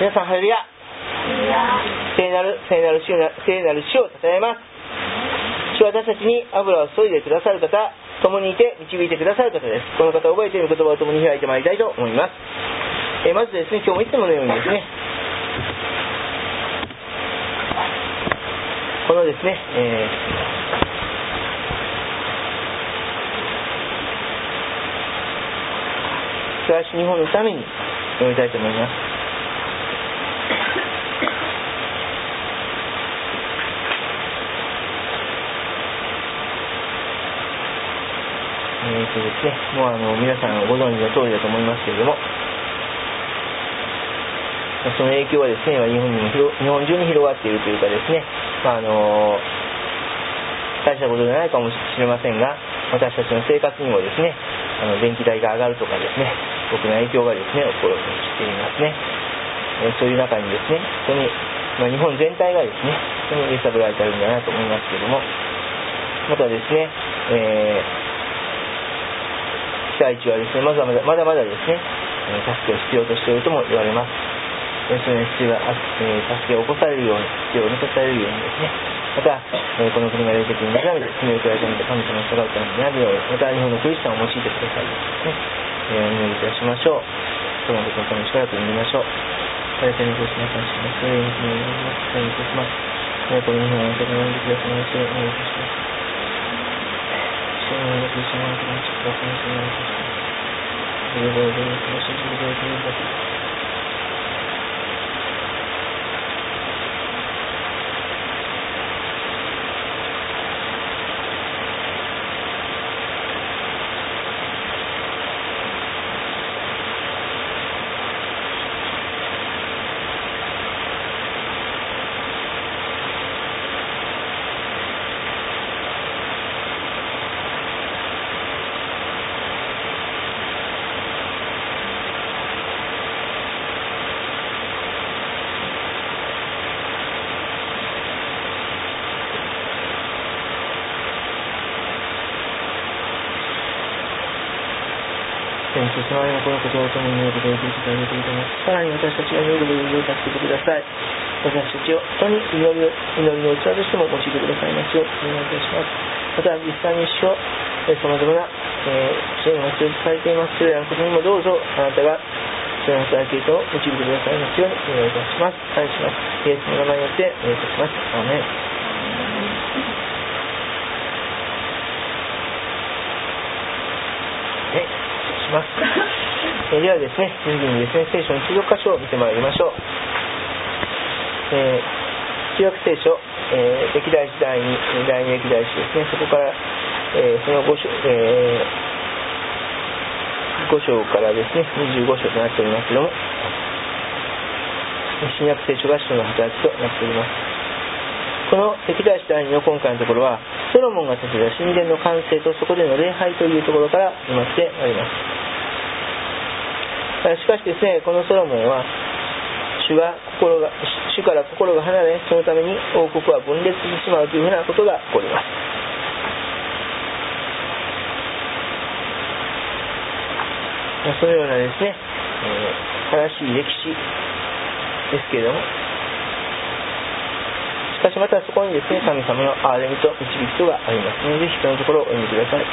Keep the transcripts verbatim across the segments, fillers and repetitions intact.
皆さんハレルヤ。聖なる聖なる主な聖なる主を称えます。主は私たちに油を注いでくださる方、共にいて導いてくださる方です。この方を覚えている言葉を共に開いてまいりたいと思います。えー、まずですね、今日もいつものようにですね、このですね、えー、東日本のために読みたいと思います。えーとですね、もうあの皆さんご存知の通りだと思いますけれども、その影響はですね、日本にも広日本中に広がっているというかですね、まあ、あの大したことじゃないかもしれませんが、私たちの生活にもですね、あの電気代が上がるとかですね、大きな影響がですね起ころうとしていますね。えー、そういう中にですね、本当に、まあ、日本全体がですね、本当に揺さぶられているんだなと思いますけれども、またですね、えー被災地はですね、まだまだまだまだですね、助けを必要としているとも言われます。その必要が、えー、助けを起こされるように、必要を満たされるようにですね、また、えー、この国が霊的に目覚めて罪を悔い改めて神様に従うためになるように、また日本のクリスチャンを用いてくださいですね、えー、お祈りいたしましょう。そのことのためにしばらく祈りましょう。大体のご指南感謝します。霊の国を祈ります。お願いいたします。この日本を受け止めてくださいましょう。お願いいたします。主のクリスチャンの方にちょっとお願いします。どうぞどうぞ楽しんでください。天主様のこのことを共に祈ることができることができると思います。さらに私たちが祈る部分を助けてください。私たちを本当に祈り祈りの器としても用いてくださいますようお願いいたします。また実際に主をさまざまな、えー、支援が必要とされていますそれらのことにもどうぞあなたがその働きを導いてくださいますようにお願いいたします。感謝します。イエスの名前によってお願いいたします。アーメン。ます。えー、ではですね、次にですね、聖書の記録箇所を見てまいりましょう。えー、旧約聖書、えー、歴代時代に、第二歴代史ですね、そこから、えー、その 5, 章、えー、ご章からですね、にじゅうご章となっておりますけども、新約聖書が使徒の働きとなっております。この歴代史第二の今回のところは、ソロモンが建てた神殿の完成とそこでの礼拝というところから始まってまいります。しかしですね、このソロモンは主が心が主から心が離れ、そのために王国は分裂してしまうというふうなことが起こります。そのようなですね、えー、悲しい歴史ですけれども、しかしまたそこにですね、神様の憐れみと導きとがありますので、ぜひそのところをお読みください。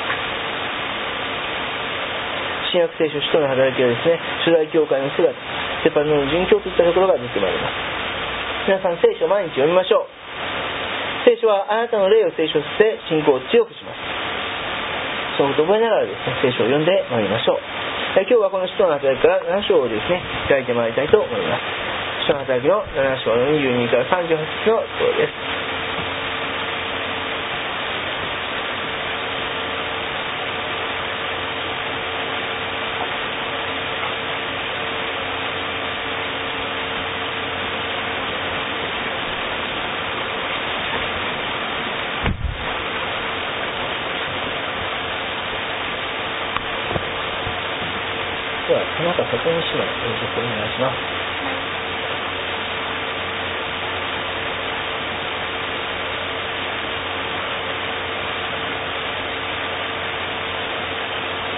新約聖書使徒の働きはですね、初代教会の姿、セパノの殉教といったところが出てまいります。皆さん聖書を毎日読みましょう。聖書はあなたの霊を聖書として信仰を強くします。そのことを覚えながらですね、聖書を読んでまいりましょう。今日はこの使徒の働きからなな章をですね、開いてまいりたいと思います。使徒の働きのなな章のにじゅうにからさんじゅうはち節のところです。では、田中里美姉妹、演説をお願いします。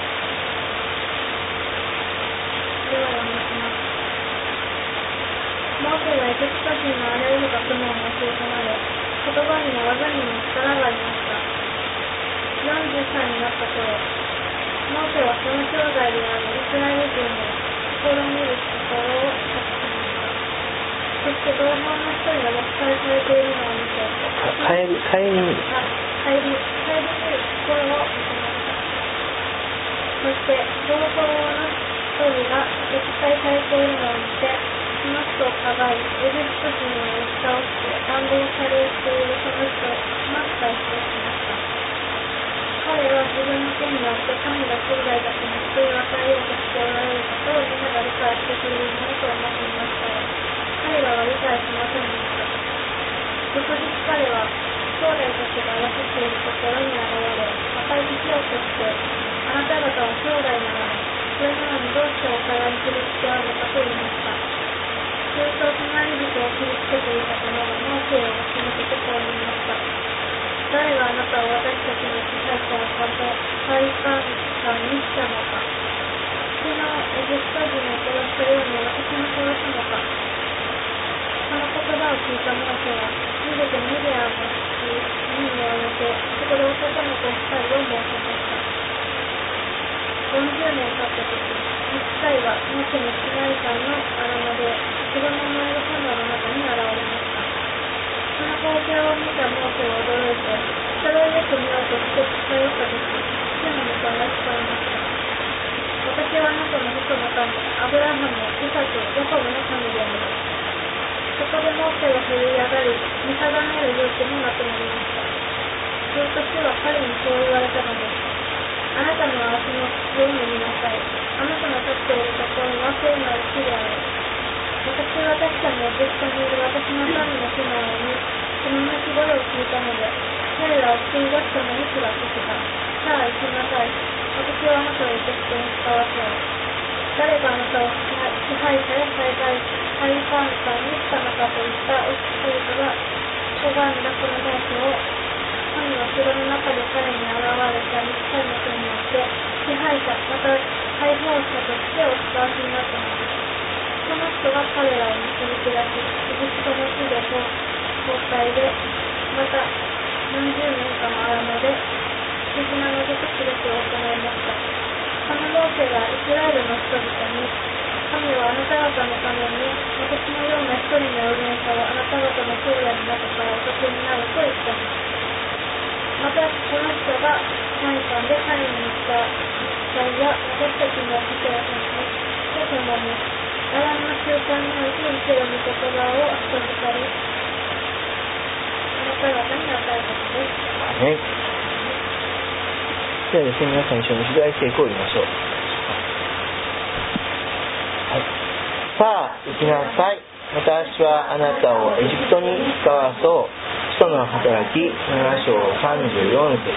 では、読みます。 身のあらゆる学問を教え込まれ、言葉にも技にも力がありました。よんじゅっさいになった頃、モーセはその兄弟であるイスラエル人を試みる心を発しました。そして同胞の一人が虐待されているのを見て、 帰り帰りに帰り帰り見る心を見せました。そして同胞の一人が虐待されているのを見て、その人をかばい、エジプト人を押し倒して乱暴されているその人をまず解放しました。彼は自分の手によって神が兄弟たちに救いを与えようとしておられることをみんなが理解してくれるものと思っていましたが、彼らは理解しませんでした。翌日彼は兄弟たちが休っているところに現れ、また生きようとして、あなた方は兄弟なのに、それなのにどうしてお互いに傷つけ合うのかと言いました。すると隣人を傷つけていた者がモーセを押し向けてこう言いました。誰があなたを私たちの支配者を裁判官にしたのか。昨日エジプト人を殺したように私も殺すのか。その言葉を聞いたモーセは逃げてミディアの海にを抜け、そこで男の子二人を設けました。よんじゅうねん経った時、一切はモーセにシナイ山の荒野で子供のいる炎の中に現れました。その光景を見たモーセは驚いて、それをよく見ようとして近寄ったとき、主の御声が聞こえました。私はあなたの父の神、アブラハム、イサク、ヤコブの神である。そこでモーセは振り上がり、見定める勇気もなくなりました。すると主は彼にそう言われたのです。あなたの足の上を見なさい。あなたの立っているところは聖なる地である。私は確かにエジプトにいる私の民の苦難を見、その泣き声を聞いたので、彼らを救い出すために気がついた。さあ行きなさい。私はあなたをエジプトに使わせよう。誰があなたを支配者や裁判官にしたのかといったエピソードが拝んだこのモーセを、神は城の中で彼に現れた一切の人によって支配者また解放者としてお使わしになったのです。その人が彼らを導き出し、エジプトの地で崩壊で、またよんじゅうねんかん荒野で不思議な謎と記録を行いました。そのモーセがイスラエルの人々に、神はあなた方のために私のような一人の預言者をあなた方の兄弟の中からお立てになると言ったのです。またこの人が毎晩で彼に言った祭や私たちの父親たちと共にアラムの習慣において生ける御言葉を授かり、あなた方に与えたのです。 ね。ではですね、皆さん一緒に主題聖句を言いましょう。はい、さあ行きなさい。私はあなたをエジプトに使わそう。使徒の働きなな章さんじゅうよん節。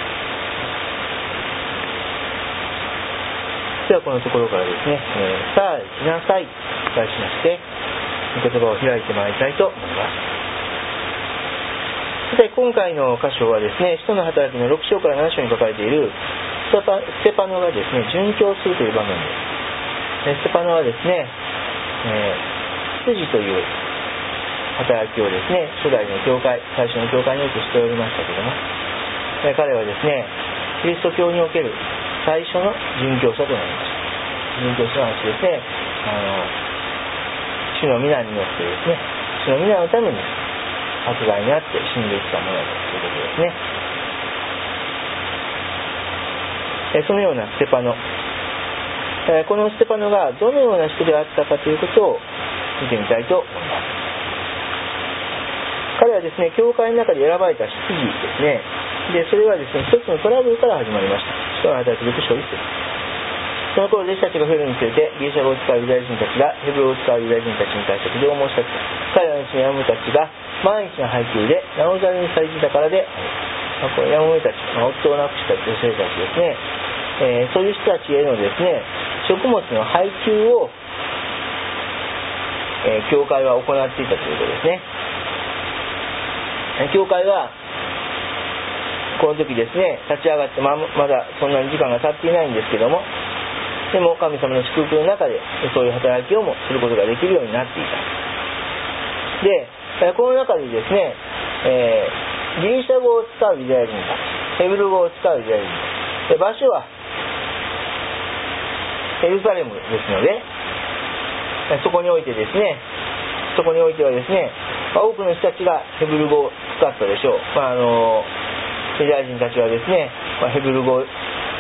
ではこのところからですね、えー、さあ行きなさいと題しまして御言葉を開いてまいりたいと思います。さて今回の箇所はですね、使徒の働きのろく章からなな章に書かれているステパノがですね殉教するという場面です。ステパノはですね、えー、執事という働きをですね、初代の教会、最初の教会においてしておりましたけども、えー、彼はですね、キリスト教における最初の殉教者となりました。殉教者の話ですね、あの主の皆によってですね、主の皆のために迫害にあって死んでいったものだということですね。えそのようなステパノ、えこのステパノがどのような人であったかということを見てみたいと思います。彼はですね、教会の中で選ばれた執事ですね。でそれはですね、一つのトラブルから始まりました。使徒の働きろく章いち節。その頃弟子たちが増えるにつれて、ギリシャ語を使うユダヤ人たちがヘブル語を使うユダヤ人たちに対して苦情を申し立てた。彼らのうちのヤモメたちが万一の配給でなおざりにされていたからである。まあ、このヤモメたち、まあ、夫を亡くした女性たちですね、えー、そういう人たちへのですね、食物の配給を、えー、教会は行っていたということですね。教会はこの時ですね、立ち上がって ま, まだそんなに時間が経っていないんですけども、でも神様の祝福の中でそういう働きをもすることができるようになっていた。 で、この中にですね、えー、ギリシャ語を使うユダヤ人たち、ヘブル語を使うユダヤ人たち、で場所はエルサレムですので、そこにおいてですね、そこにおいてはですね、まあ、多くの人たちがヘブル語を使ったでしょう。まあ、あのユダヤ人たちはですね、まあ、ヘブル語を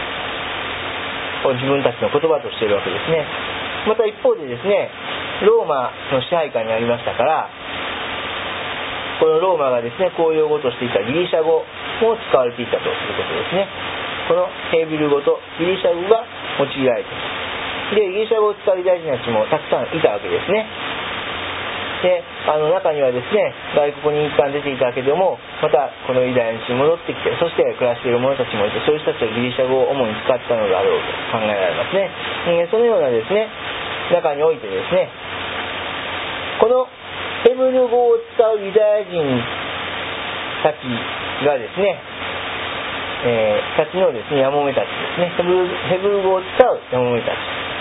自分たちの言葉としているわけですね。また一方でですね、ローマの支配下にありましたから、このローマがですね、公用語としていたギリシャ語も使われていたということですね。このヘブル語とギリシャ語が用いられている。で、ギリシャ語を使うユダヤ人たちもたくさんいたわけですね。で、あの中にはですね、外国に一旦出ていたけども、またこのユダヤに戻ってきて、そして暮らしている者たちもいて、そういう人たちはギリシャ語を主に使ったのだろうと考えられますね。えー、そのようなですね、中においてですね、このヘブル語を使うユダヤ人たちがですね、えー、たちのですね、やもめたちですね、ヘブル、ヘブル語を使うやもめたち、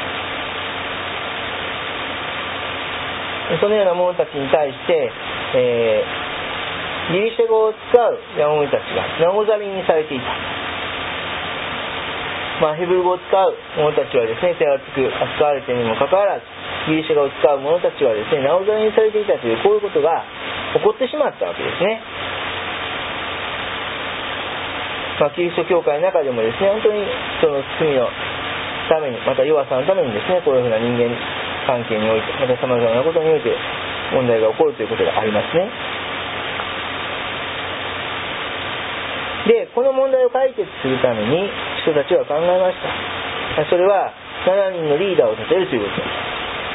そのような者たちに対して、えー、ギリシャ語を使うやもめたちがなおざりにされていた。まあ、ヘブル語を使う者たちはですね、手厚く扱われているにもかかわらず、ギリシャ語を使う者たちはですね、なおざりにされていたという、こういうことが起こってしまったわけですね。まあ、キリスト教会の中でもですね、本当に人の罪のために、また弱さのためにですね、こういうふうな人間関係において、また様々なことにおいて問題が起こるということがありますね。で、この問題を解決するために人たちは考えました。それはななにんのリーダーを立てるということです。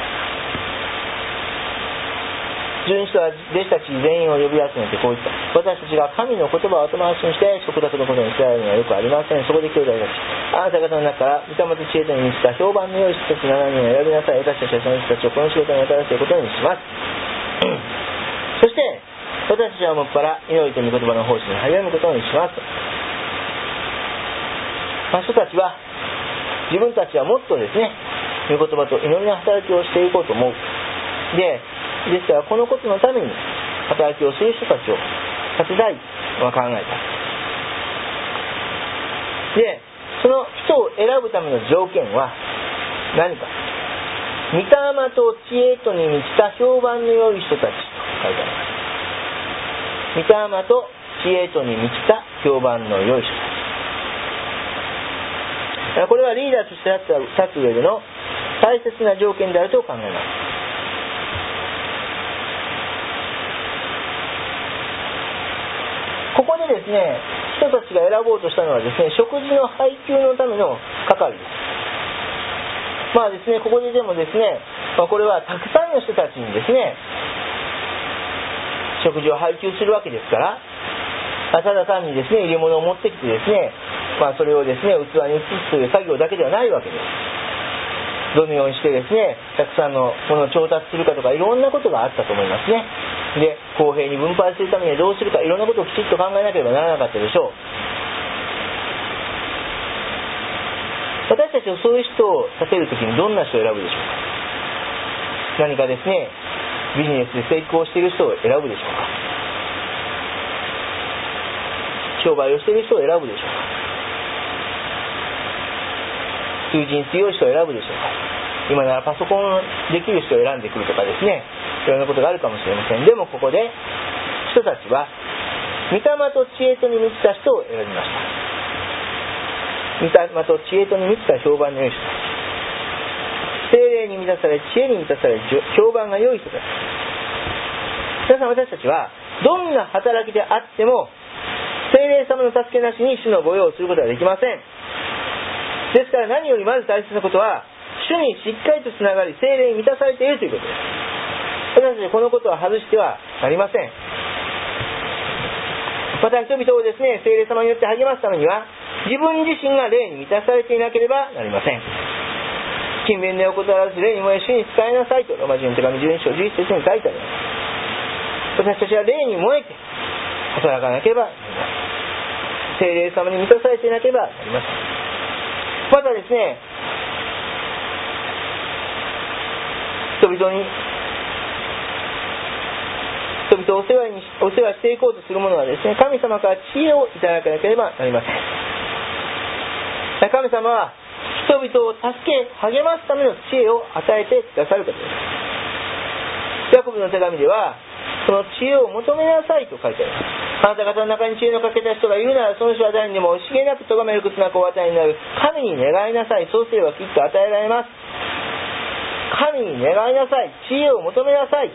十二使徒は弟子たち全員を呼び集めてこう言った。私たちが神の言葉を後回しにして食卓のことに伝えるのはよくありません。そこで兄弟たち、あなた方の中から御霊と知恵とに満ちた評判の良い人たちななにんを選びなさい。私たちはその人たちをこの仕事に新しいことにします。そして私たちはもっぱら祈りと御言葉の奉仕に励むことにします。まあ、人たちは自分たちはもっとですね、御言葉と祈りの働きをしていこうと思う。でですからこのことのために働きをする人たちを立てたいと考えた。で、その人を選ぶための条件は何か。御霊と知恵とに満ちた評判の良い人たちと書いてあります。御霊と知恵とに満ちた評判の良い人たち。これはリーダーとして立つ上での大切な条件であると考えます。ここでですね、人たちが選ぼうとしたのはですね、食事の配給のための係です。まあですね、ここででもですね、まあ、これはたくさんの人たちにですね、食事を配給するわけですから、ただ単にですね、入れ物を持ってきてですね、まあそれをですね、器に移すという作業だけではないわけです。どのようにしてですね、たくさんのものを調達するかとか、いろんなことがあったと思いますね。で、公平に分配するためにはどうするか、いろんなことをきちっと考えなければならなかったでしょう。私たちはそういう人を立てるときにどんな人を選ぶでしょうか。何かですね、ビジネスで成功している人を選ぶでしょうか。商売をしている人を選ぶでしょうか。求人強い人を選ぶでしょうか。今ならパソコンできる人を選んでくるとかですね、いろんなことがあるかもしれません。でもここで人たちは御霊と知恵とに満ちた人を選びました。御霊と知恵とに満ちた評判の良い人たち、聖霊に満たされ知恵に満たされ評判が良い人たち。皆さん、私たちはどんな働きであっても聖霊様の助けなしに主の御用をすることはできません。ですから何よりまず大切なことは、主にしっかりとつながり聖霊に満たされているということです。私たちはこのことを外してはなりません。また人々をですね、聖霊様によって励ますためには、自分自身が霊に満たされていなければなりません。勤勉で怠らず霊に燃え主に仕えなさいとローマ人の手紙じゅうに章じゅういち節に書いてあります。私たちは霊に燃えて働かなければなりません。聖霊様に満たされていなければなりません。またですね、人々に人々をお世話にお世話していこうとする者はですね、神様から知恵をいただかなければなりません。神様は人々を助け励ますための知恵を与えてくださる方です。ヤコブの手紙ではその知恵を求めなさいと書いてあります。あなた方の中に知恵の欠けた人がいるなら、その人は誰にでも惜しげなく咎めることなくお与えになる。神に願いなさい、そうすればきっと与えられます。神に願いなさい、知恵を求めなさい。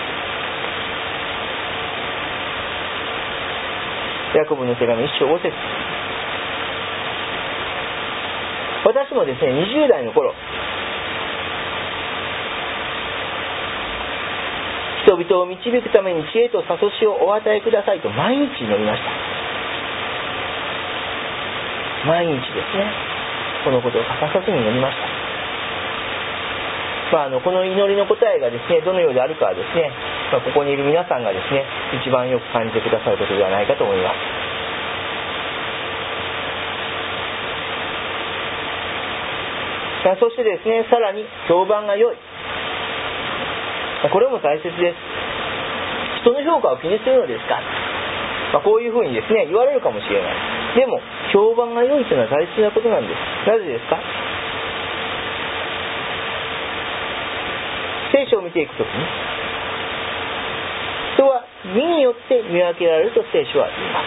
ヤコブの手紙一章五節。私もですね、にじゅう代の頃、人々を導くために知恵と悟しをお与えくださいと毎日祈りました。毎日ですね、このことを欠かさずに祈りました。まあ、あのこの祈りの答えがですね、どのようであるかはですね、まあ、ここにいる皆さんがですね、一番よく感じてくださることではないかと思います。そしてですね、さらに評判が良い。これも大切です。人の評価を気にするのですか、まあ、こういうふうにですね言われるかもしれない。でも評判が良いというのは大切なことなんです。なぜですか。聖書を見ていくときに、人は見によって見分けられると聖書は言います。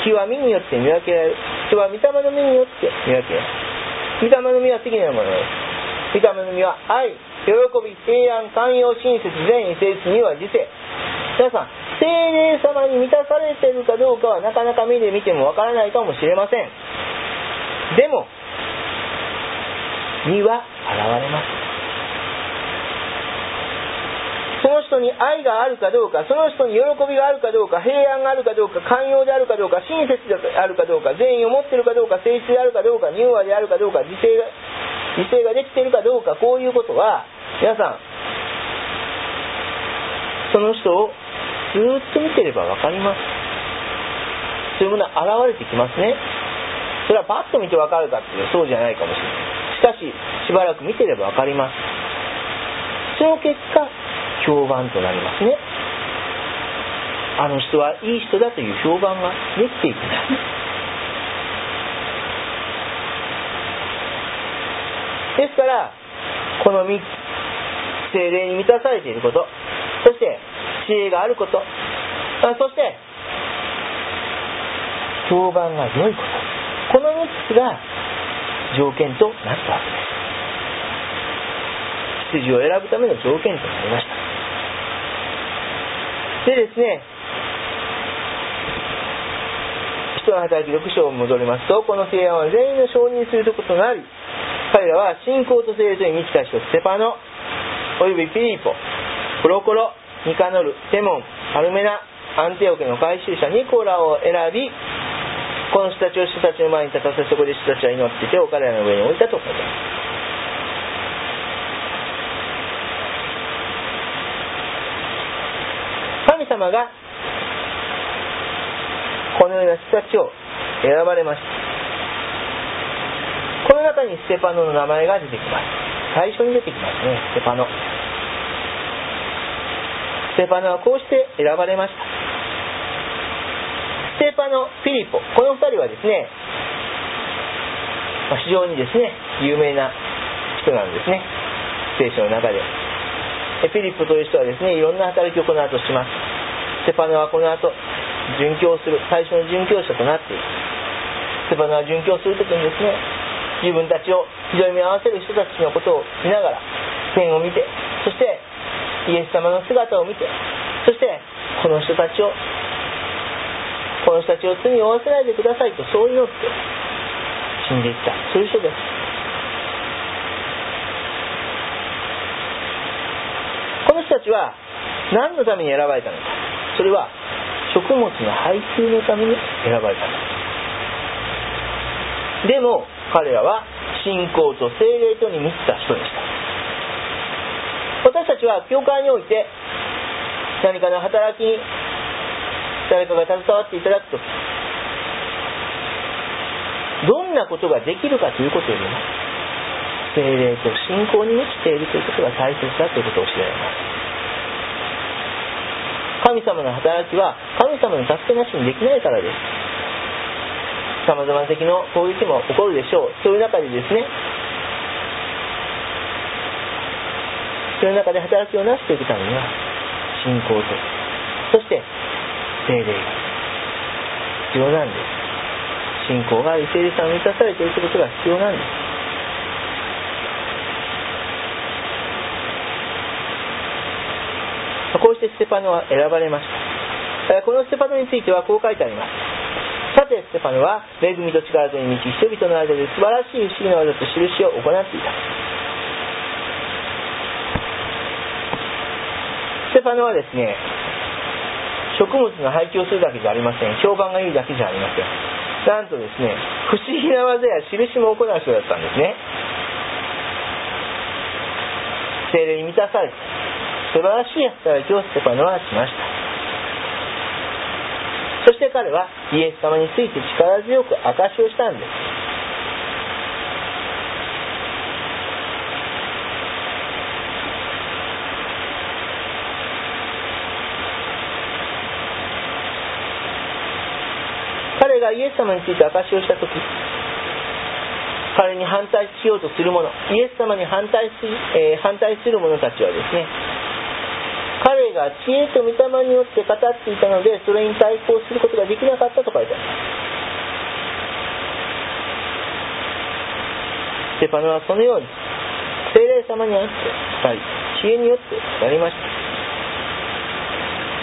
木は見によって見分けられる。人は御霊の目によって見分けられる。御霊の実は次のようなものです。御霊の実は愛、喜び、平安、寛容、親切、善意、誠実には自制。皆さん、聖霊様に満たされているかどうかはなかなか目で見てもわからないかもしれません。でも実は現れます。その人に愛があるかどうか、その人に喜びがあるかどうか、平安があるかどうか、寛容であるかどうか、親切であるかどうか、善意を持っているかどうか、誠実であるかどうか、柔和であるかどうか、自制が自制ができているかどうか、こういうことは皆さんその人をずっと見てれば分かります。そういうものは現れてきますね。それはパッと見て分かるかっていうとそうじゃないかもしれない。しかししばらく見てれば分かります。その結果評判となりますね。あの人はいい人だという評判ができていきます。ですからこのみっつ、聖霊に満たされていること、そして知恵があること、そして評判が良いこと、このみっつが条件となったわけです。羊を選ぶための条件となりました。でですね、使徒の働きろく章を戻りますと、この提案は全員の承認することとなり、彼らは信仰と聖霊とに満ちた人、ステパノおよびピリポ、プロコロ、ニカノル、テモン、パルメナ、アンテオケの回収者ニコラを選び、この人たちを人たちの前に立たせ、そこで人たちは祈って手を彼らの上に置いたと書いてあります。神様がこのような人たちを選ばれました。この中にステパノの名前が出てきます。最初に出てきますね、ステパノ。ステパノはこうして選ばれました。ステパノ、ピリポ、この二人はですね、非常にですね有名な人なんですね、聖書の中で。ピリポという人はですね、いろんな働きをこの後します。ステパノはこの後殉教する、最初の殉教者となっている。ステパノは殉教するときにですね、自分たちを非常に見合わせる人たちのことを見ながら天を見て、そしてイエス様の姿を見て、そしてこの人たちをこの人たちを罪を負わせないでくださいとそう祈って死んでいった、そういう人です。この人たちは何のために選ばれたのか。それは食物の配給のために選ばれたのです。でも彼らは信仰と聖霊とに満ちた人でした。私たちは教会において何かの働きに誰かが携わっていただくとき、どんなことができるかということよりも聖霊と信仰に満ちているということが大切だということを教えられます。 神様の働きは神様の助けなしにできないからです。さまざまな敵の攻撃も起こるでしょう。そういう中でですね、そういう中で働きをなしていくためには信仰と、そして聖霊が必要なんです。信仰があり聖霊さんに満たされているということが必要なんです。こうしてステパノは選ばれました。このステパノについてはこう書いてあります。さてステパノは恵みと力とに満ち、人々の間で素晴らしい不思議な技と印を行っていた。ステパノはですね、食物の廃棄をするだけじゃありません。評判がいいだけじゃありません。なんとですね、不思議な技や印も行う人だったんですね。聖霊に満たされて素晴らしい働きをステパノはしました。そして彼はイエス様について力強く証しをしたんです。彼がイエス様について証しをしたとき、彼に反対しようとする者、イエス様に反対する、えー、反対する者たちはですね、彼が知恵と御霊によって語っていたので、それに対抗することができなかったと書いてあります。ステパノはそのように聖霊様にあって語り、知恵によって語りました。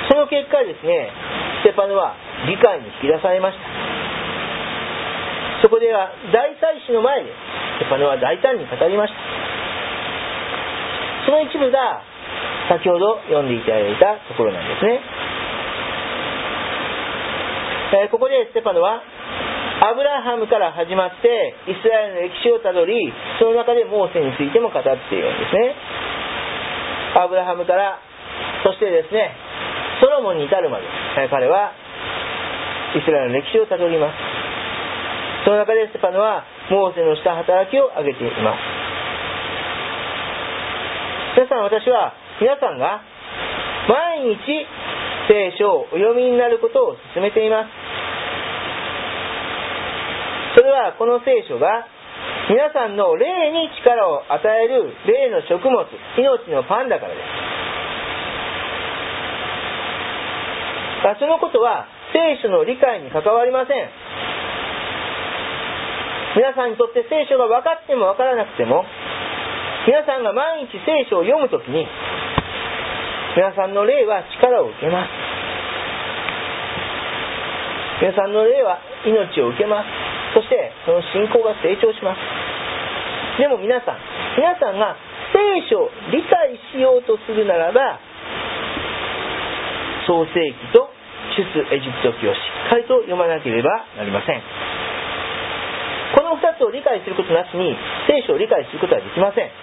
その結果ですね、ステパノは議会に引き出されました。そこでは大祭司の前でステパノは大胆に語りました。その一部が先ほど読んでいただいたところなんですね。えー、ここでステパノはアブラハムから始まってイスラエルの歴史をたどり、その中でモーセについても語っているんですね。アブラハムからそしてですね、ソロモンに至るまで、えー、彼はイスラエルの歴史をたどります。その中でステパノはモーセのした働きを挙げています。皆さん、私は皆さんが毎日聖書をお読みになることを勧めています。それはこの聖書が皆さんの霊に力を与える霊の食物、命のパンだからです。そのことは聖書の理解に関わりません。皆さんにとって聖書が分かっても分からなくても、皆さんが毎日聖書を読むときに皆さんの霊は力を受けます。皆さんの霊は命を受けます。そしてその信仰が成長します。でも皆さん皆さんが聖書を理解しようとするならば、創世記と出エジプト記をしっかりと読まなければなりません。このふたつを理解することなしに聖書を理解することはできません。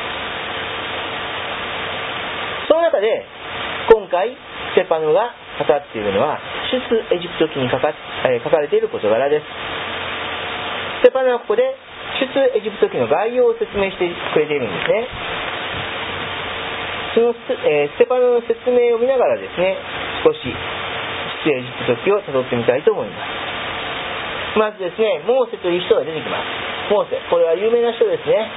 その中で今回ステパノが語っているのは出エジプト記に書か、えー、書かれている事柄です。ステパノはここで出エジプト記の概要を説明してくれているんですね。そのス、えー、ステパノの説明を見ながらですね、少し出エジプト記を辿ってみたいと思います。まずですね、モーセという人が出てきます。モーセ、これは有名な人ですね。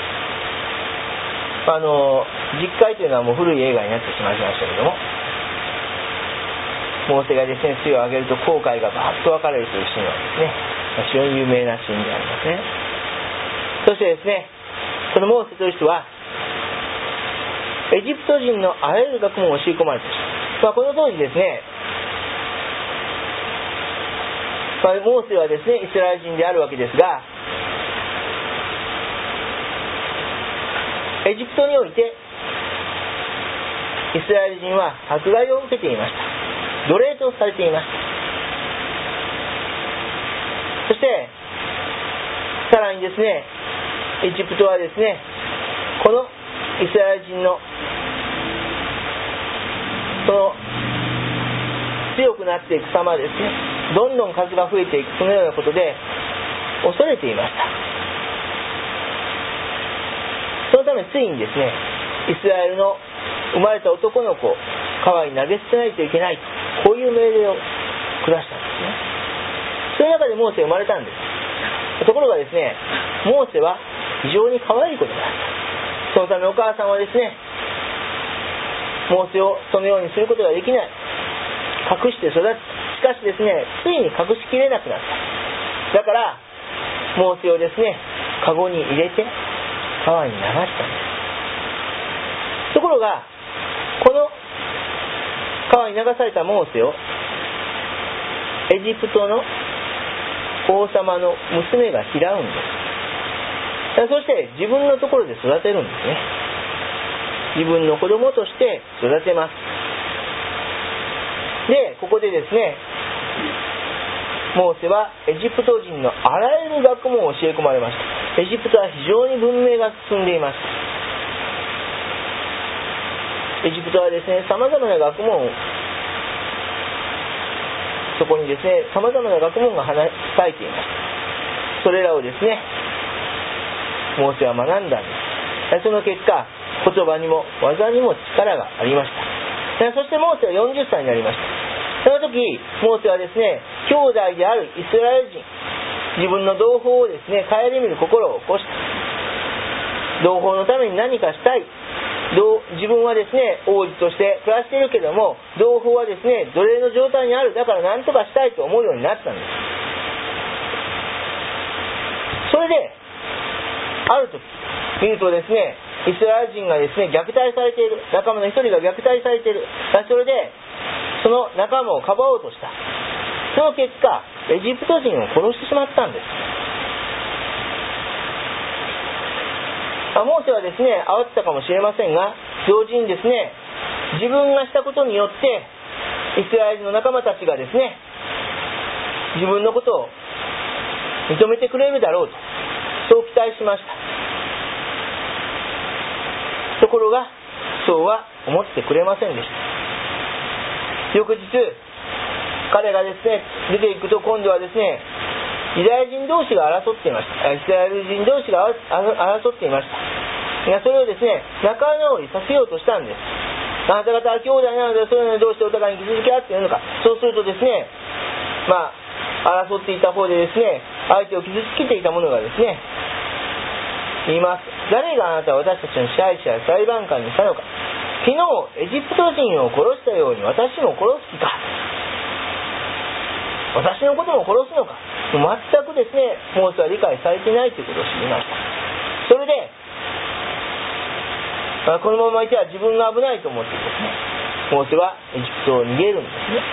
あの実会というのはもう古い映画になってしまいましたけども、モーセがですね、杖を上げると紅海がバーッと分かれるというシーンはですね、非常に有名なシーンでありますね。そしてですね、このモーセという人はエジプト人のあらゆる学問を教え込まれていました。まあ、この当時ですね、まあ、モーセはですねイスラエル人であるわけですが、エジプトにおいてイスラエル人は迫害を受けていました。奴隷とされていました。そしてさらにですね、エジプトはですね、このイスラエル人のその強くなっていく様ですね、どんどん数が増えていく、そのようなことで恐れていました。そのためついにですね、イスラエルの生まれた男の子、 川に投げ捨てないといけない、こういう命令を下したんですね。そういう中でモーセ生まれたんです。ところがですね、モーセは非常に可愛い子であった。そのためお母さんはですね、モーセをそのようにすることができない、隠して育つ。しかしですね、ついに隠しきれなくなった。だからモーセをですね、カゴに入れて川に流したんです。ところがこの川に流されたモーセをエジプトの王様の娘が拾うんです。そして自分のところで育てるんですね。自分の子供として育てます。で、ここでですね、モーセはエジプト人のあらゆる学問を教え込まれました。エジプトは非常に文明が進んでいました。エジプトはですね、様々な学問を、そこにですね、様々な学問が咲いていました。それらをですね、モーセは学んだんです。その結果、言葉にも技にも力がありました。そしてモーセはよんじゅっさいになりました。その時、モーセはですね、兄弟であるイスラエル人、自分の同胞をですね、顧みる心を起こした。同胞のために何かしたい。自分はですね、王子として暮らしているけれども、同胞はですね、奴隷の状態にある。だから何とかしたいと思うようになったんです。それで、ある時、見るとですね、イスラエル人がですね、虐待されている。仲間の一人が虐待されている。それで、その仲間をかばおうとした。その結果、エジプト人を殺してしまったんです。モーセはですね、慌てたかもしれませんが、同時にですね、自分がしたことによってイスラエルの仲間たちがですね、自分のことを認めてくれるだろうと、そう期待しました。ところがそうは思ってくれませんでした。翌日、彼がですね出ていくと、今度はですね、ユダヤ人同士が争っていました。イスラエル人同士が争っていました。それをですね、仲直りさせようとしたんです。あなた方は兄弟なので、それぞれ同士でお互いに傷つけ合っているのか。そうするとですね、まあ争っていた方でですね、相手を傷つけていた者がですね、言います。誰があなたは私たちの支配者や裁判官にしたのか。昨日エジプト人を殺したように私も殺す気か。私のことも殺すのか。全くですね、モーセは理解されていないということを知りました。それで、まあ、このままいては自分が危ないと思ってですね、モーセはエジプトを逃げるんですね。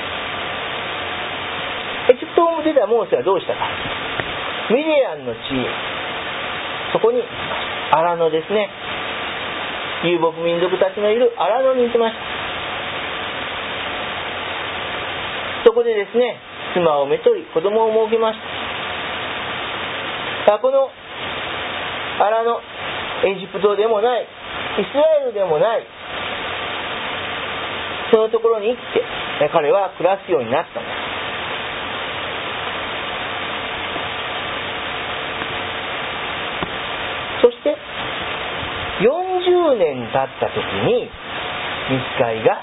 エジプトを出たモーセはどうしたか。ミディアンの地、そこにアラノですね、遊牧民族たちのいるアラノに行きました。そこでですね、妻をめとり子供を設けました。このアラノ、エジプトでもない、イスラエルでもない、そのところに行って彼は暮らすようになったんです。そしてよんじゅうねん経った時にミツカイが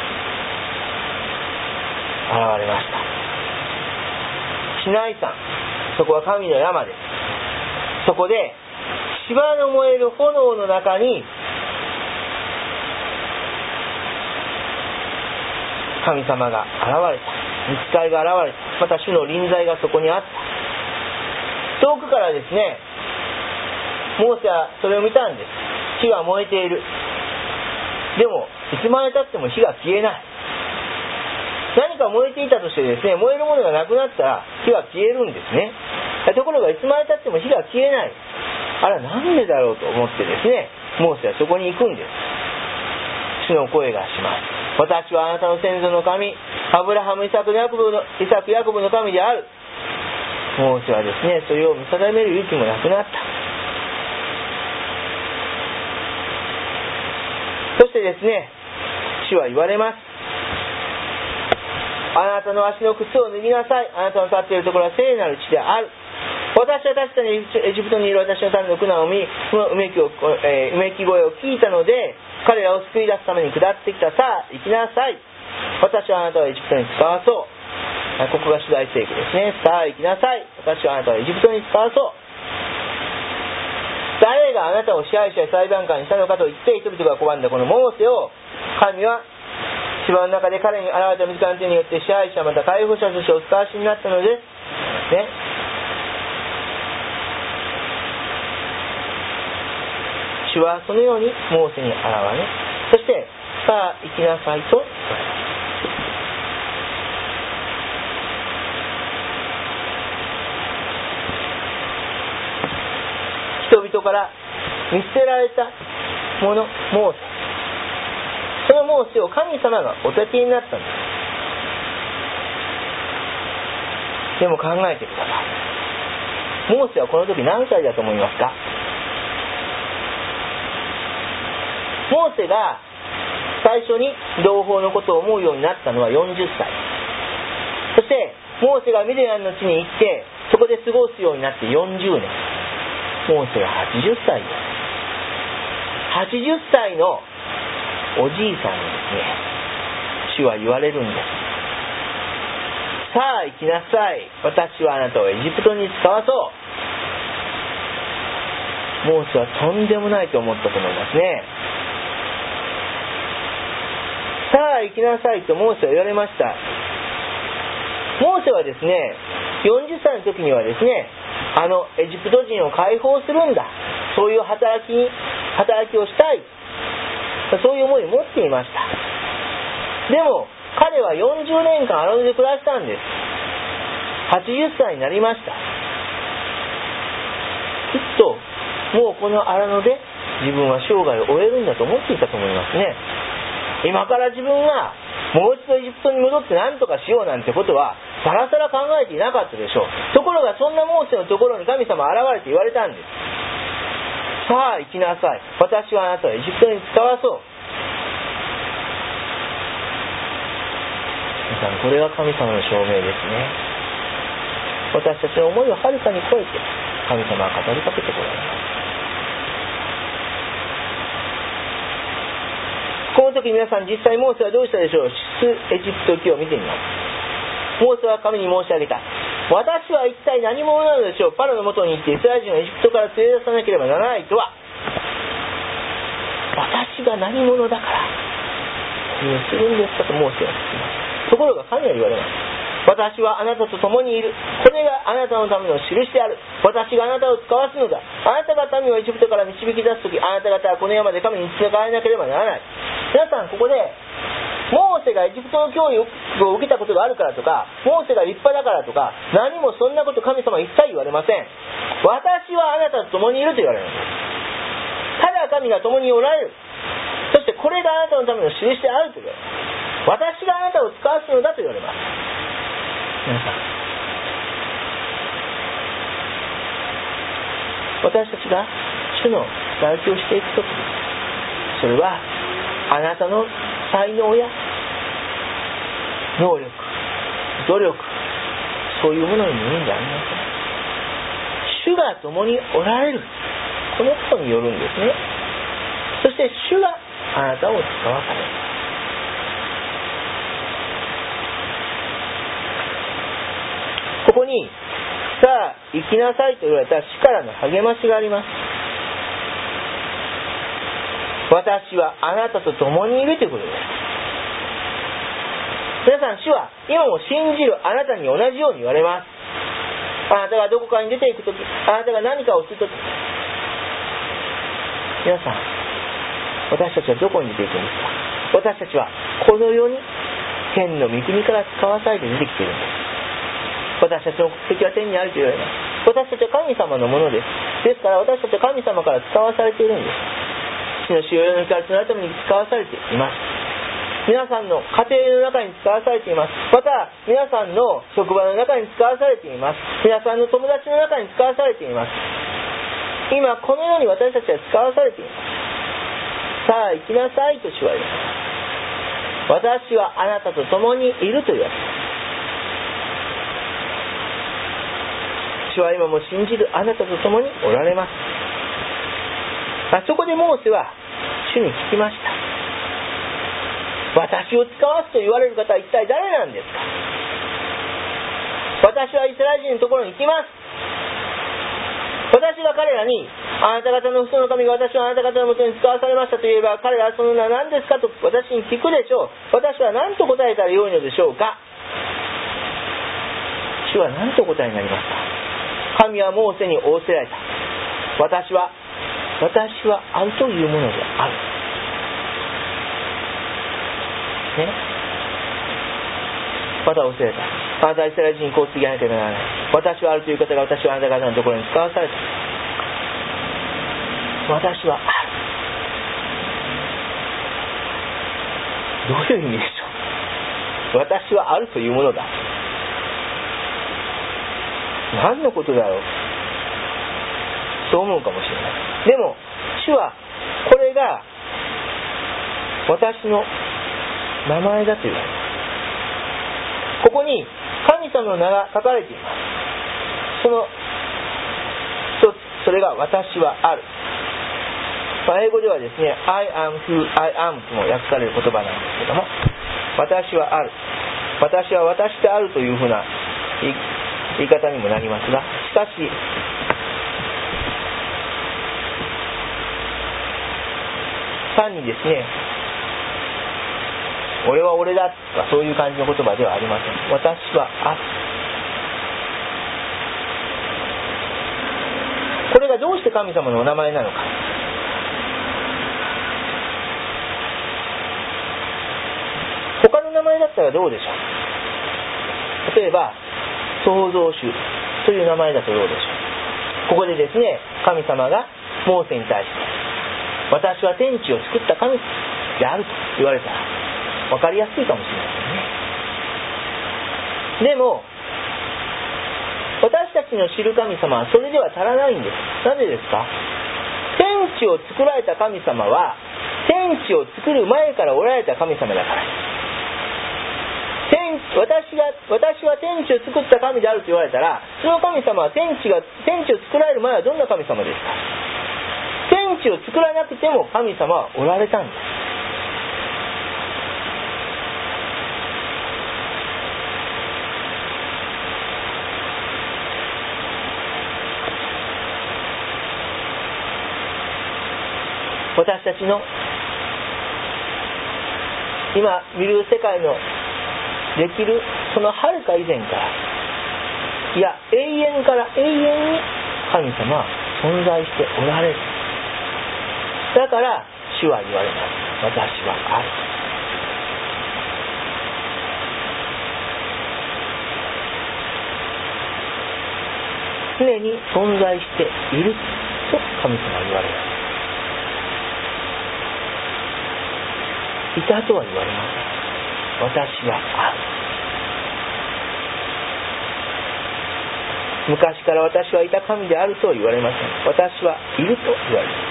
現れました。シナイ山、そこは神の山です。そこで芝の燃える炎の中に神様が現れた。御使いが現れた。また主の臨在がそこにあった。遠くからですね、モーセはそれを見たんです。火が燃えている。でもいつまで経っても火が消えない。何か燃えていたとしてですね、燃えるものがなくなったら火は消えるんですね。ところがいつまで経っても火が消えない。あら、なんでだろうと思ってですね、モーセはそこに行くんです。主の声がします。私はあなたの先祖の神、アブラハム、イサク、ヤコブの、イサク、ヤコブの神である。モーセはですね、それを見定める勇気もなくなった。そしてですね、主は言われます。あなたの足の靴を脱ぎなさい。あなたの立っているところは聖なる地である。私は確かにエジプトにいる私の民の苦難を見、そのうめきを、えー、うめき声を聞いたので、 彼らを救い出すために下ってきた。さあ行きなさい、私はあなたをエジプトに使わそう。ここが主題聖句ですね。さあ行きなさい、私はあなたをエジプトに使わそう。誰があなたを支配者や裁判官にしたのかと言って人々が拒んだこのモーセを、神は芝の中で彼に現れた自らの手によって支配者また解放者としてお使わしになったのですね。主はそのようにモーセに現れ、そしてさあ行きなさいと言われた。人々から見捨てられたもの、モーセ、そのモーセを神様がお立てになったんです。でも考えてください。モーセはこの時何歳だと思いますか？モーセが最初に同胞のことを思うようになったのはよんじゅっさい。そしてモーセがミディアンの地に行ってそこで過ごすようになってよんじゅうねん。モーセははちじゅっさいです。はちじゅっさいのおじいさんにですね、主は言われるんです。さあ行きなさい、私はあなたをエジプトに使わそう。モーセはとんでもないと思ったと思いますね。さあ行きなさいとモーセは言われました。モーセはですね、よんじゅっさいの時にはですね、あのエジプト人を解放するんだ、そういう働き働きをしたい、そういう思いを持っていました。でも彼はよんじゅうねんかん荒野で暮らしたんです。はちじゅっさいになりました。きっともうこの荒野で自分は生涯を終えるんだと思っていたと思いますね。今から自分がもう一度エジプトに戻って何とかしようなんてことはさらさら考えていなかったでしょう。ところがそんなモーセのところに神様現れて言われたんです。さあ行きなさい、私はあなたをエジプトに使わそう。皆さん、これが神様の証明ですね。私たちの思いをはるかに超えて神様は語りかけてこられます。この時皆さん、実際モーセはどうしたでしょう。出エジプト記を見てみます。モーセは神に申し上げた。私は一体何者なのでしょう。パロの元に行ってイスラエル人をエジプトから連れ出さなければならないとは。私が何者だからこれをするんですかとモーセは聞きました。ところが神は言われます。私はあなたと共にいる。これがあなたのための印である。私があなたを使わすのだ。あなたが民をエジプトから導き出すとき、あなた方はこの山で神に従わなければならない。皆さん、ここでモーセがエジプトの教育を受けたことがあるからとか、モーセが立派だからとか、何もそんなこと神様は一切言われません。私はあなたと共にいると言われるんです。ただ神が共におられる。そしてこれがあなたのための印であると言われる。私があなたを使わすのだと言われます。皆さん、私たちが主の働きをしていくとき、それはあなたの才能や能力、努力、そういうものに見えるんじゃありません。主が共におられる、このことによるんですね。そして主があなたを使わされる。ここにさあ行きなさいと言われた主からの励ましがあります。私はあなたと共にいるということです。皆さん、主は今も信じるあなたに同じように言われます。あなたがどこかに出ていくとき、あなたが何かをするとき、皆さん、私たちはどこに出ていくんですか？私たちはこの世に天の御国から使わされて出てきているんです。私たちの国籍は天にあると言われます。私たちは神様のものです。ですから私たちは神様から使わされているんです。主の使用の光となるために使わされています。皆さんの家庭の中に使わされています。また皆さんの職場の中に使わされています。皆さんの友達の中に使わされています。今このように私たちは使わされています。さあ行きなさいと主は言われます。私はあなたと共にいると言われます。主は今も信じるあなたと共におられます。あそこでモーセは主に聞きました。 私を使わすと言われる方は一体誰なんですか。私はイスラエル人のところに行きます。私が彼らに、あなた方の父祖の神が私はあなた方のもとに使わされましたと言えば、彼らはその名は何ですかと私に聞くでしょう。私は何と答えたらよいのでしょうか。主は何と答えになりますか。神はモーセに仰せられた。私は私はあるというものである。ね。また仰せられた。あなたはイスラエル人にこう告げなければならない。私はあるという方が私はあなた方のところに使わされた。私はある。どういう意味でしょう。私はあるというものだ。何のことだろう。そう思うかもしれない。でも主はこれが私の名前だと言われます。ここに神様の名が書かれています。その一つ、それが私はある。まあ、英語ではですね I am who I am とも訳される言葉なんですけども、私はある、私は私であるというふうな言い方にもなりますが、しかし単にですね、俺は俺だとかそういう感じの言葉ではありません。私はある。これがどうして神様のお名前なのか。他の名前だったらどうでしょう。例えば創造主という名前だとどうでしょう。ここでですね、神様がモーセに対して私は天地を作った神であると言われたら分かりやすいかもしれませんね。でも私たちの知る神様はそれでは足らないんです。なぜですか。天地を作られた神様は天地を作る前からおられた神様だから。天私が私は天地を作った神であると言われたら、その神様は天地が天地を作られる前はどんな神様ですか。天地を作らなくても神様はおられたんです。私たちの今見る世界のできるそのはるか以前から、いや永遠から永遠に神様は存在しておられる。だから主は言われます。私はある。常に存在していると神様は言われます。いたとは言われません。私はある。昔から私はいた神であるとは言われません。私はいると言われます。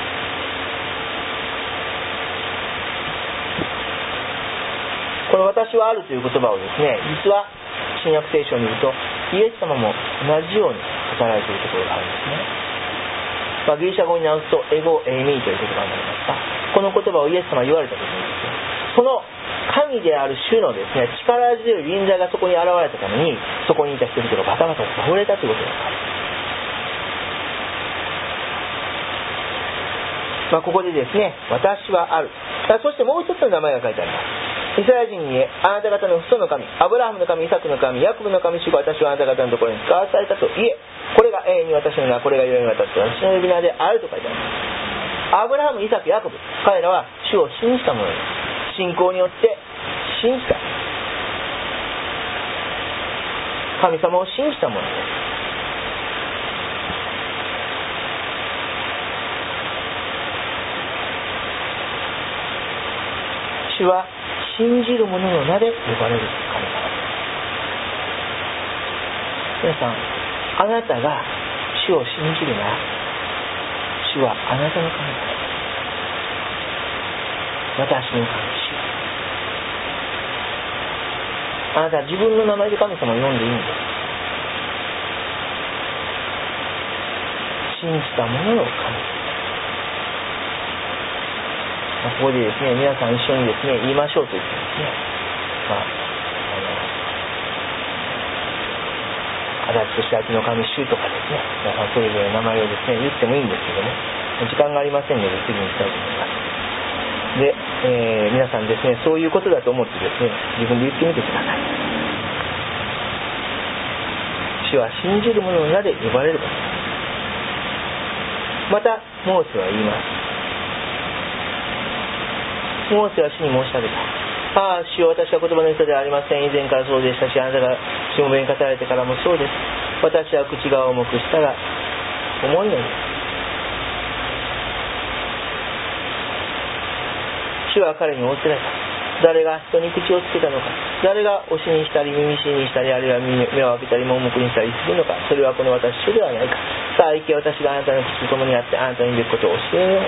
この私はあるという言葉をですね、実は新約聖書に見るとイエス様も同じように語られているところがあるんですね。まあ、ギリシャ語に直すとエゴエイミーという言葉になりますが、この言葉をイエス様が言われた時にですね、その神である主のですね、力強い臨在がそこに現れたために、そこにいた人々がバタバタと倒れたということがある。まあ、ここでですね、私はある。そしてもう一つの名前が書いてあります。イスラエル人に言え、あなた方の父祖の神、アブラハムの神、イサクの神、ヤコブの神、主が私はあなた方のところに使わされたと言え、これが永遠に私の名、これが永遠に渡って私の呼び名であると書いてあります。アブラハム、イサク、ヤコブ、彼らは主を信じたものです。信仰によって信じた。神様を信じたものです。主は信じる者の名で呼ばれる神様です。皆さん、あなたが主を信じるなら、主はあなたの神様です。私の神、主。あなたは自分の名前で神様を呼んでいいんです。信じた者の神。 まあ、ここでですね、皆さん一緒にですね、言いましょうと言ってですね、まあ、あの、足立としあきの神主とかですね、皆さんそれぞれ名前をですね、言ってもいいんですけども、時間がありませんので次に行きたいと思います。で、えー、皆さんですね、そういうことだと思ってですね、自分で言ってみてください。主は信じる者の名で呼ばれることです。またモーセは言います。モーセは主に申し上げた。ああ、主よ、私は言葉の人ではありません。以前からそうでしたし、あなたがしもべに語られてからもそうです。私は口が重くしたが重いのです。主は彼に仰せられた。誰が人に口をつけたのか、誰が押しにしたり耳しにしたり、あるいは目を開けたり盲目にしたりするのか、それはこの私主ではないか。さあ行け、私があなたの口と共にあってあなたに言うべきことを教えよう。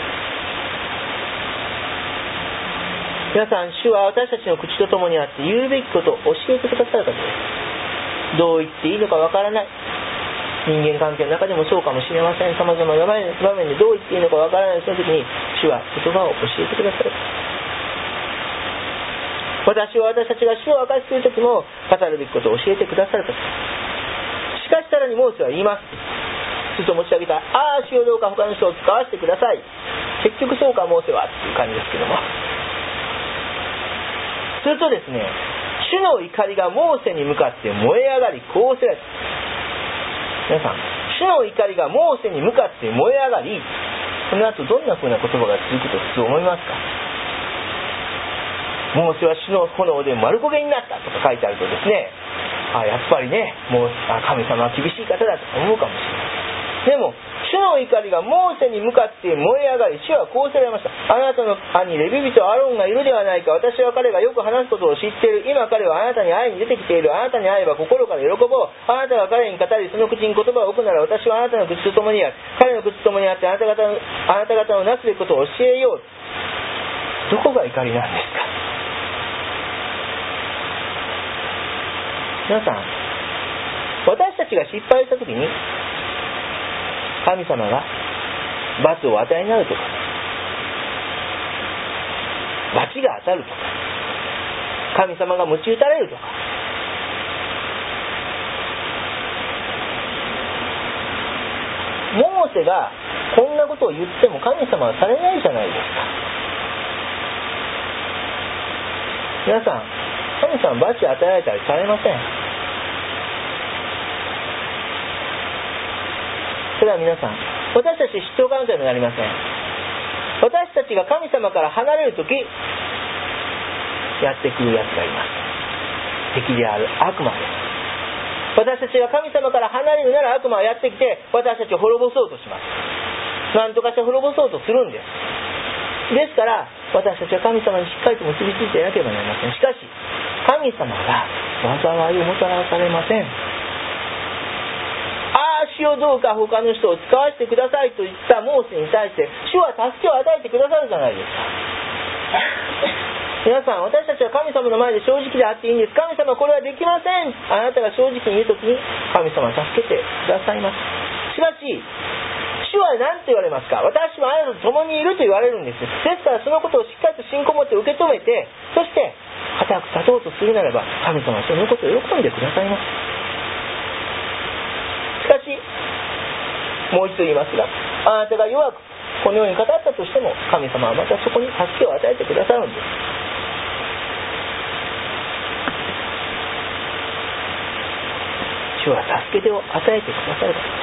皆さん、主は私たちの口と共にあって言うべきことを教えてくださる方です。どう言っていいのかわからない、人間関係の中でもそうかもしれません。様々な場面でどう言っていいのかわからない、その時に主は言葉を教えてくださる。私は私たちが主を明かしするときも語るべきことを教えてくださる方。しかしさらにモーセは言います。主と持ち上げた。ああ、主よ、どうか他の人を使わせてください。結局そうかモーセはっていう感じですけども、するとですね、主の怒りがモーセに向かって燃え上がり、こうせられた。皆さん、主の怒りがモーセに向かって燃え上がり、その後どんな風な言葉が続くと普通思いますか？モーセは主の炎で丸焦げになったとか書いてあるとですね、あ、やっぱりね、もう神様は厳しい方だと思うかもしれません。でも主の怒りがモーセに向かって燃え上がり、主はこうせられました。あなたの兄レビ人アロンがいるではないか。私は彼がよく話すことを知っている。今彼はあなたに会いに出てきている。あなたに会えば心から喜ぼう。あなたが彼に語り、その口に言葉を置くなら、私はあなたの口と共にある。彼の口と共にあってあなた方の、あなた方のなすべきことを教えよう。どこが怒りなんですか？皆さん、私たちが失敗したときに神様が罰を与えになるとか、罰が当たるとか、神様が鞭打たれるとか、モーセがこんなことを言っても神様はされないじゃないですか。皆さん、神様は罰を与えられたりされません。それは皆さん、私たち必要関係になりません。私たちが神様から離れるとき、やってくるやつがいます。敵である悪魔です。私たちが神様から離れるなら悪魔はやってきて私たちを滅ぼそうとします。何とかして滅ぼそうとするんです。ですから私たちは神様にしっかりと結びついていなければなりません。しかし神様が災いをもたらされません。ああ、主よ、どうか他の人を使わせてくださいと言ったモーセに対して主は助けを与えてくださるじゃないですか。皆さん、私たちは神様の前で正直であっていいんです。神様これはできません。あなたが正直に言うときに神様は助けてくださいます。しかし主は何と言われますか？私はあなたと共にいると言われるんです。ですからそのことをしっかりと信仰を持って受け止めて、そして固く立とうとするならば神様はそのことを喜んでくださいます。しかしもう一度言いますが、あなたが弱くこのように語ったとしても神様はまたそこに助けを与えてくださるんです。主は助け手を与えてくださるからです。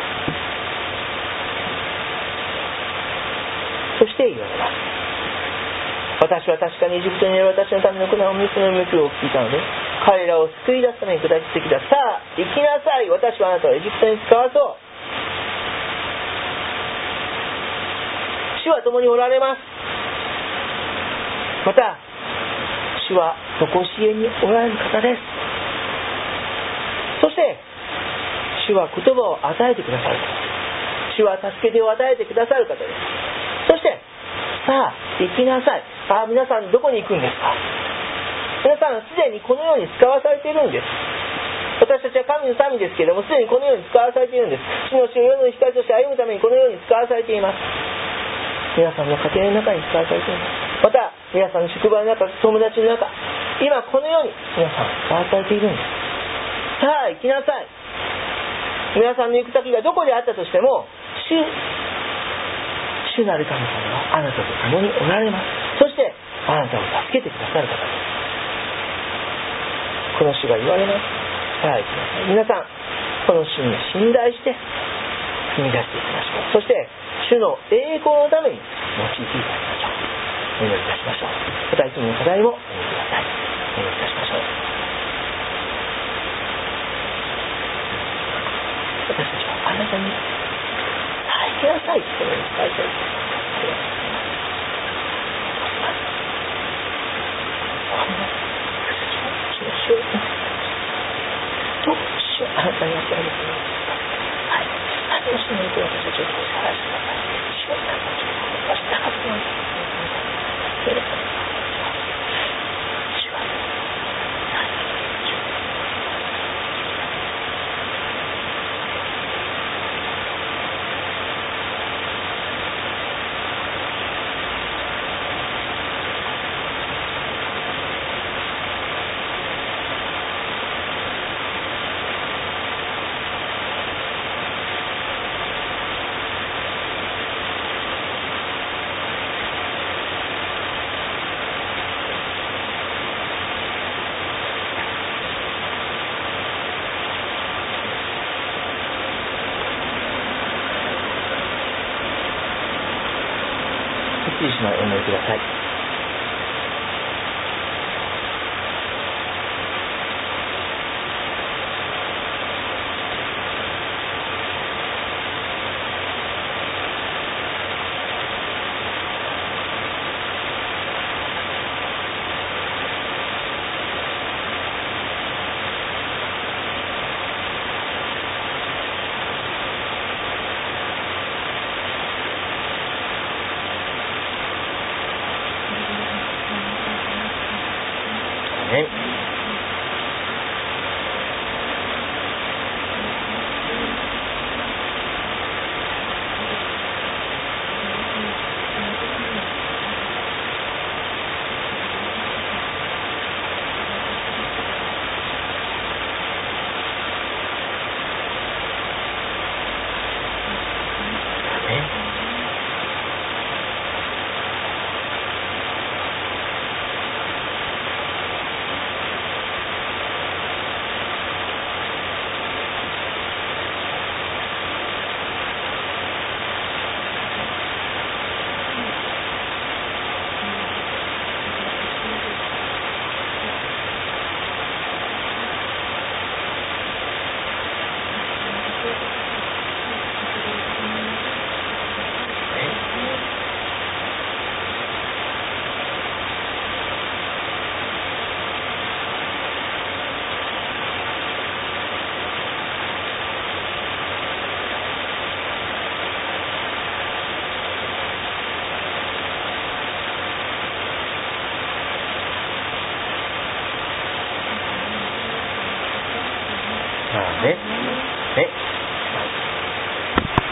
そして言われます。私は確かにエジプトにいる私のための苦難を見つめる向きを聞いたので、彼らを救い出すために下ってきた。さあ行きなさい。私はあなたをエジプトに使わそう。主は共におられます。また主は常しえにおられる方です。そして主は言葉を与えてくださる。主は助け手を与えてくださる方です。そしてさあ行きなさい。ああ、皆さんどこに行くんですか？皆さんすでにこのように使わされているんです。私たちは神の民ですけれども、すでにこのように使わされているんです。主の主を世の光として歩むためにこのように使わされています。皆さんの家庭の中に使わされています。また皆さんの職場の中、友達の中、今このように皆さんを与えているんです。さあ行きなさい。皆さんの行く先がどこであったとしても、主主なる神様はあなたと共におられます。そしてあなたを助けてくださる方です。この主が言われます。さあ行きなさい。皆さんこの主に信頼して踏み出していきましょう。そして主の栄光のために用いていただきましょう。お祈りいたしましょう。またいつもの課題もお祈りください。お祈りいたしましょう。私たちはあなたに耐えなさいという伝えたいです。ありがとうございます。私たちは主の主を見てどう主はあなたに与えると思いますか。はい。あの主の栄光を私たちを探してください。主を探してください。私高くなる。それで主はイエスのお祈りください。